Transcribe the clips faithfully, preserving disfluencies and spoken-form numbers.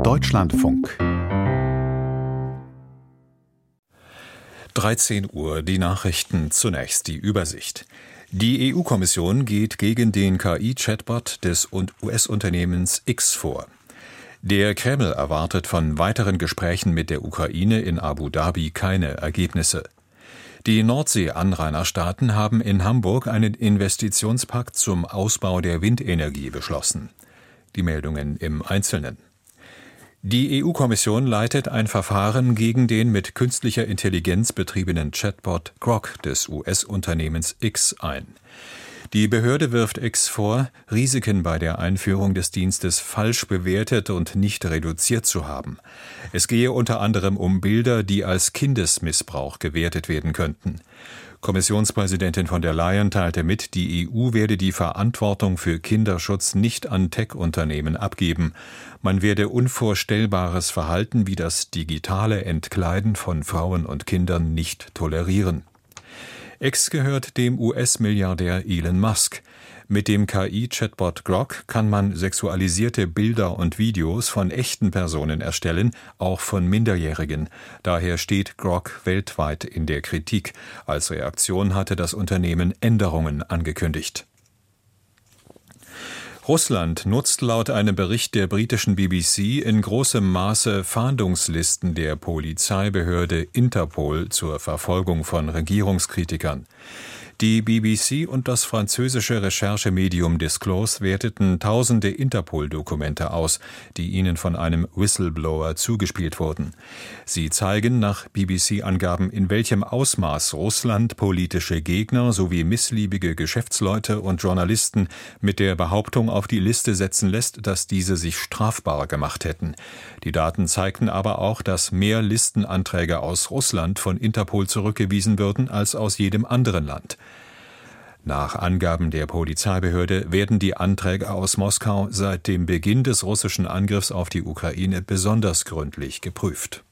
Deutschlandfunk. dreizehn Uhr, die Nachrichten, zunächst die Übersicht. Die E U-Kommission geht gegen den K I-Chatbot des U S-Unternehmens X vor. Der Kreml erwartet von weiteren Gesprächen mit der Ukraine in Abu Dhabi keine Ergebnisse. Die Nordsee-Anrainerstaaten haben in Hamburg einen Investitionspakt zum Ausbau der Windenergie beschlossen. Die Meldungen im Einzelnen. Die E U-Kommission leitet ein Verfahren gegen den mit künstlicher Intelligenz betriebenen Chatbot Grok des U S-Unternehmens X ein. Die Behörde wirft X vor, Risiken bei der Einführung des Dienstes falsch bewertet und nicht reduziert zu haben. Es gehe unter anderem um Bilder, die als Kindesmissbrauch gewertet werden könnten. Kommissionspräsidentin von der Leyen teilte mit, die E U werde die Verantwortung für Kinderschutz nicht an Tech-Unternehmen abgeben. Man werde unvorstellbares Verhalten wie das digitale Entkleiden von Frauen und Kindern nicht tolerieren. X gehört dem U S-Milliardär Elon Musk. Mit dem K I-Chatbot Grok kann man sexualisierte Bilder und Videos von echten Personen erstellen, auch von Minderjährigen. Daher steht Grok weltweit in der Kritik. Als Reaktion hatte das Unternehmen Änderungen angekündigt. Russland nutzt laut einem Bericht der britischen B B C in großem Maße Fahndungslisten der Polizeibehörde Interpol zur Verfolgung von Regierungskritikern. Die B B C und das französische Recherchemedium Disclose werteten tausende Interpol-Dokumente aus, die ihnen von einem Whistleblower zugespielt wurden. Sie zeigen nach B B C-Angaben, in welchem Ausmaß Russland politische Gegner sowie missliebige Geschäftsleute und Journalisten mit der Behauptung auf die Liste setzen lässt, dass diese sich strafbar gemacht hätten. Die Daten zeigten aber auch, dass mehr Listenanträge aus Russland von Interpol zurückgewiesen würden als aus jedem anderen Land. Nach Angaben der Polizeibehörde werden die Anträge aus Moskau seit dem Beginn des russischen Angriffs auf die Ukraine besonders gründlich geprüft.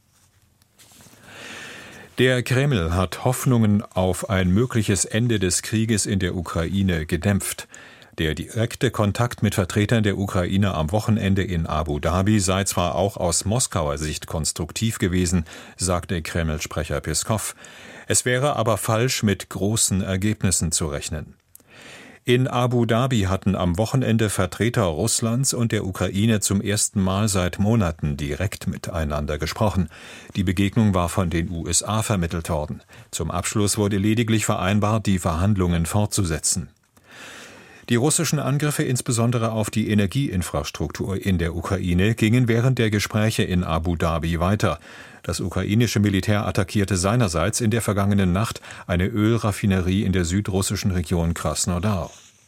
Der Kreml hat Hoffnungen auf ein mögliches Ende des Krieges in der Ukraine gedämpft. Der direkte Kontakt mit Vertretern der Ukraine am Wochenende in Abu Dhabi sei zwar auch aus Moskauer Sicht konstruktiv gewesen, sagte Kreml-Sprecher Peskow. Es wäre aber falsch, mit großen Ergebnissen zu rechnen. In Abu Dhabi hatten am Wochenende Vertreter Russlands und der Ukraine zum ersten Mal seit Monaten direkt miteinander gesprochen. Die Begegnung war von den U S A vermittelt worden. Zum Abschluss wurde lediglich vereinbart, die Verhandlungen fortzusetzen. Die russischen Angriffe insbesondere auf die Energieinfrastruktur in der Ukraine gingen während der Gespräche in Abu Dhabi weiter. Das ukrainische Militär attackierte seinerseits in der vergangenen Nacht eine Ölraffinerie in der südrussischen Region Krasnodar.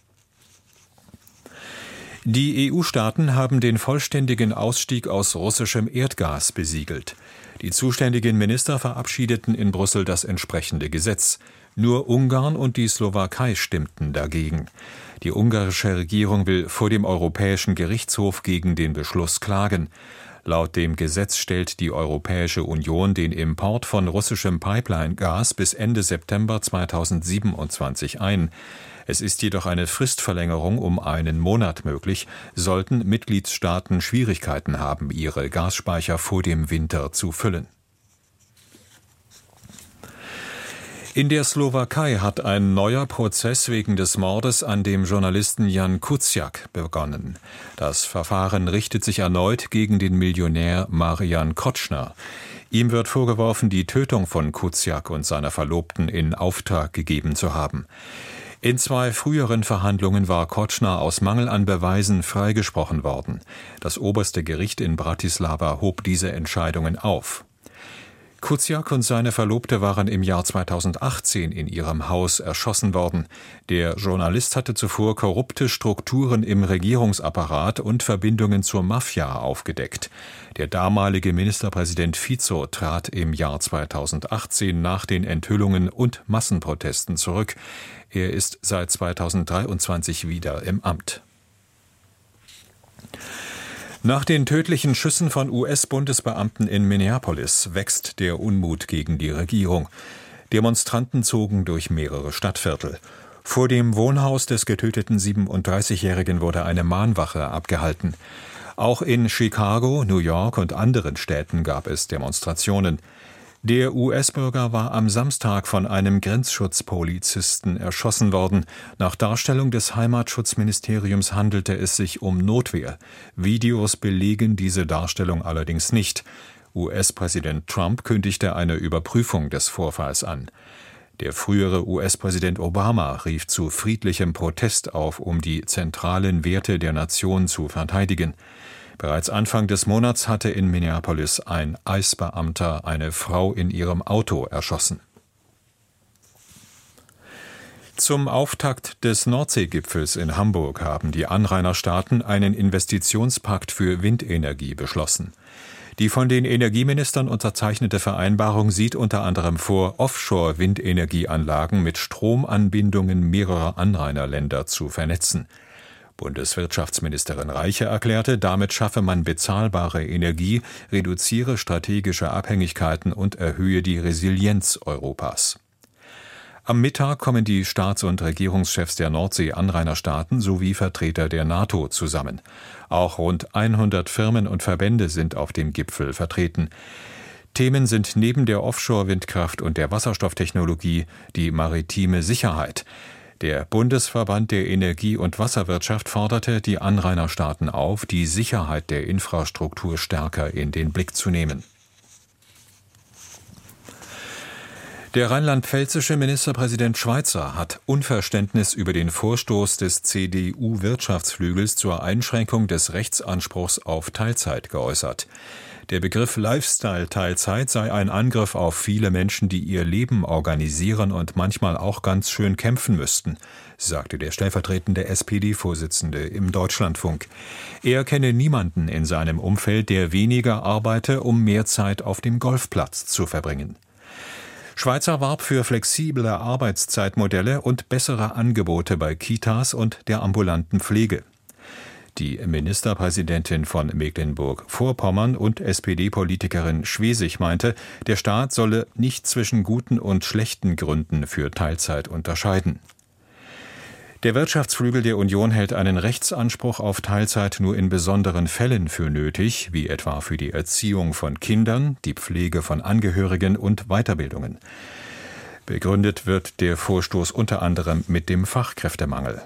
Die E U-Staaten haben den vollständigen Ausstieg aus russischem Erdgas besiegelt. Die zuständigen Minister verabschiedeten in Brüssel das entsprechende Gesetz. Nur Ungarn und die Slowakei stimmten dagegen. Die ungarische Regierung will vor dem Europäischen Gerichtshof gegen den Beschluss klagen. Laut dem Gesetz stellt die Europäische Union den Import von russischem Pipeline-Gas bis Ende September zweitausendsiebenundzwanzig ein. Es ist jedoch eine Fristverlängerung um einen Monat möglich, sollten Mitgliedstaaten Schwierigkeiten haben, ihre Gasspeicher vor dem Winter zu füllen. In der Slowakei hat ein neuer Prozess wegen des Mordes an dem Journalisten Jan Kuciak begonnen. Das Verfahren richtet sich erneut gegen den Millionär Marian Kotschner. Ihm wird vorgeworfen, die Tötung von Kuciak und seiner Verlobten in Auftrag gegeben zu haben. In zwei früheren Verhandlungen war Kotschner aus Mangel an Beweisen freigesprochen worden. Das oberste Gericht in Bratislava hob diese Entscheidungen auf. Kuciak und seine Verlobte waren im Jahr zweitausendachtzehn in ihrem Haus erschossen worden. Der Journalist hatte zuvor korrupte Strukturen im Regierungsapparat und Verbindungen zur Mafia aufgedeckt. Der damalige Ministerpräsident Fico trat im Jahr zweitausendachtzehn nach den Enthüllungen und Massenprotesten zurück. Er ist seit zweitausenddreiundzwanzig wieder im Amt. Nach den tödlichen Schüssen von U S-Bundesbeamten in Minneapolis wächst der Unmut gegen die Regierung. Demonstranten zogen durch mehrere Stadtviertel. Vor dem Wohnhaus des getöteten siebenunddreißigjährigen wurde eine Mahnwache abgehalten. Auch in Chicago, New York und anderen Städten gab es Demonstrationen. Der U S-Bürger war am Samstag von einem Grenzschutzpolizisten erschossen worden. Nach Darstellung des Heimatschutzministeriums handelte es sich um Notwehr. Videos belegen diese Darstellung allerdings nicht. U S-Präsident Trump kündigte eine Überprüfung des Vorfalls an. Der frühere U S-Präsident Obama rief zu friedlichem Protest auf, um die zentralen Werte der Nation zu verteidigen. Bereits Anfang des Monats hatte in Minneapolis ein I C E-Beamter eine Frau in ihrem Auto erschossen. Zum Auftakt des Nordseegipfels in Hamburg haben die Anrainerstaaten einen Investitionspakt für Windenergie beschlossen. Die von den Energieministern unterzeichnete Vereinbarung sieht unter anderem vor, Offshore-Windenergieanlagen mit Stromanbindungen mehrerer Anrainerländer zu vernetzen. Bundeswirtschaftsministerin Reiche erklärte, damit schaffe man bezahlbare Energie, reduziere strategische Abhängigkeiten und erhöhe die Resilienz Europas. Am Mittag kommen die Staats- und Regierungschefs der Nordsee-Anrainerstaaten sowie Vertreter der NATO zusammen. Auch rund hundert Firmen und Verbände sind auf dem Gipfel vertreten. Themen sind neben der Offshore-Windkraft und der Wasserstofftechnologie die maritime Sicherheit. Der Bundesverband der Energie- und Wasserwirtschaft forderte die Anrainerstaaten auf, die Sicherheit der Infrastruktur stärker in den Blick zu nehmen. Der rheinland-pfälzische Ministerpräsident Schweizer hat Unverständnis über den Vorstoß des C D U-Wirtschaftsflügels zur Einschränkung des Rechtsanspruchs auf Teilzeit geäußert. Der Begriff Lifestyle-Teilzeit sei ein Angriff auf viele Menschen, die ihr Leben organisieren und manchmal auch ganz schön kämpfen müssten, sagte der stellvertretende S P D-Vorsitzende im Deutschlandfunk. Er kenne niemanden in seinem Umfeld, der weniger arbeite, um mehr Zeit auf dem Golfplatz zu verbringen. Schweizer warb für flexible Arbeitszeitmodelle und bessere Angebote bei Kitas und der ambulanten Pflege. Die Ministerpräsidentin von Mecklenburg-Vorpommern und S P D-Politikerin Schwesig meinte, der Staat solle nicht zwischen guten und schlechten Gründen für Teilzeit unterscheiden. Der Wirtschaftsflügel der Union hält einen Rechtsanspruch auf Teilzeit nur in besonderen Fällen für nötig, wie etwa für die Erziehung von Kindern, die Pflege von Angehörigen und Weiterbildungen. Begründet wird der Vorstoß unter anderem mit dem Fachkräftemangel.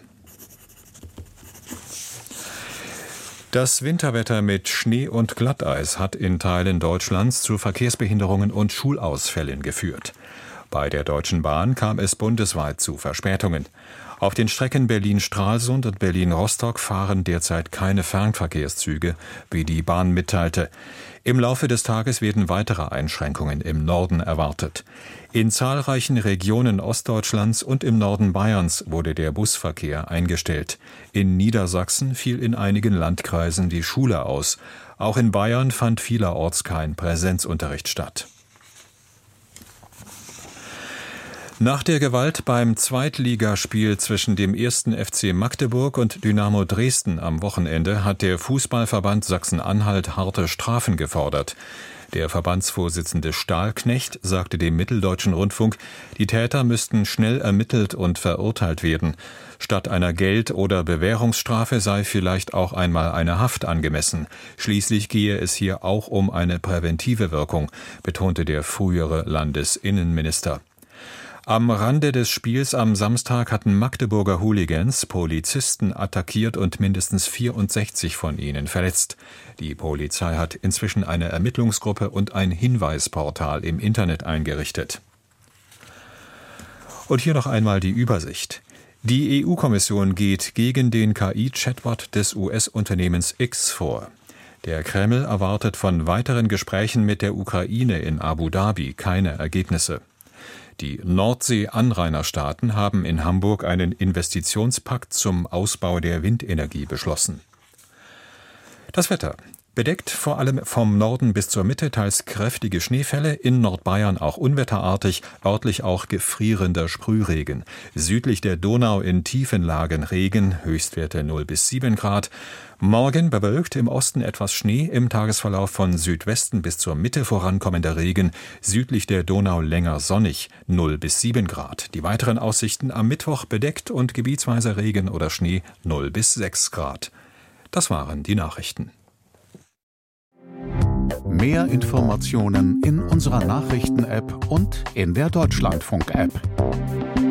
Das Winterwetter mit Schnee und Glatteis hat in Teilen Deutschlands zu Verkehrsbehinderungen und Schulausfällen geführt. Bei der Deutschen Bahn kam es bundesweit zu Verspätungen. Auf den Strecken Berlin-Stralsund und Berlin-Rostock fahren derzeit keine Fernverkehrszüge, wie die Bahn mitteilte. Im Laufe des Tages werden weitere Einschränkungen im Norden erwartet. In zahlreichen Regionen Ostdeutschlands und im Norden Bayerns wurde der Busverkehr eingestellt. In Niedersachsen fiel in einigen Landkreisen die Schule aus. Auch in Bayern fand vielerorts kein Präsenzunterricht statt. Nach der Gewalt beim Zweitligaspiel zwischen dem ersten F C Magdeburg und Dynamo Dresden am Wochenende hat der Fußballverband Sachsen-Anhalt harte Strafen gefordert. Der Verbandsvorsitzende Stahlknecht sagte dem Mitteldeutschen Rundfunk, die Täter müssten schnell ermittelt und verurteilt werden. Statt einer Geld- oder Bewährungsstrafe sei vielleicht auch einmal eine Haft angemessen. Schließlich gehe es hier auch um eine präventive Wirkung, betonte der frühere Landesinnenminister. Am Rande des Spiels am Samstag hatten Magdeburger Hooligans Polizisten attackiert und mindestens vierundsechzig von ihnen verletzt. Die Polizei hat inzwischen eine Ermittlungsgruppe und ein Hinweisportal im Internet eingerichtet. Und hier noch einmal die Übersicht. Die E U-Kommission geht gegen den K I-Chatbot des U S-Unternehmens X vor. Der Kreml erwartet von weiteren Gesprächen mit der Ukraine in Abu Dhabi keine Ergebnisse. Die Nordsee-Anrainerstaaten haben in Hamburg einen Investitionspakt zum Ausbau der Windenergie beschlossen. Das Wetter. Bedeckt vor allem vom Norden bis zur Mitte teils kräftige Schneefälle, in Nordbayern auch unwetterartig, örtlich auch gefrierender Sprühregen. Südlich der Donau in tiefen Lagen Regen, Höchstwerte null bis sieben Grad. Morgen bewölkt, im Osten etwas Schnee, im Tagesverlauf von Südwesten bis zur Mitte vorankommender Regen, südlich der Donau länger sonnig, null bis sieben Grad. Die weiteren Aussichten am Mittwoch bedeckt und gebietsweise Regen oder Schnee, null bis sechs Grad. Das waren die Nachrichten. Mehr Informationen in unserer Nachrichten-App und in der Deutschlandfunk-App.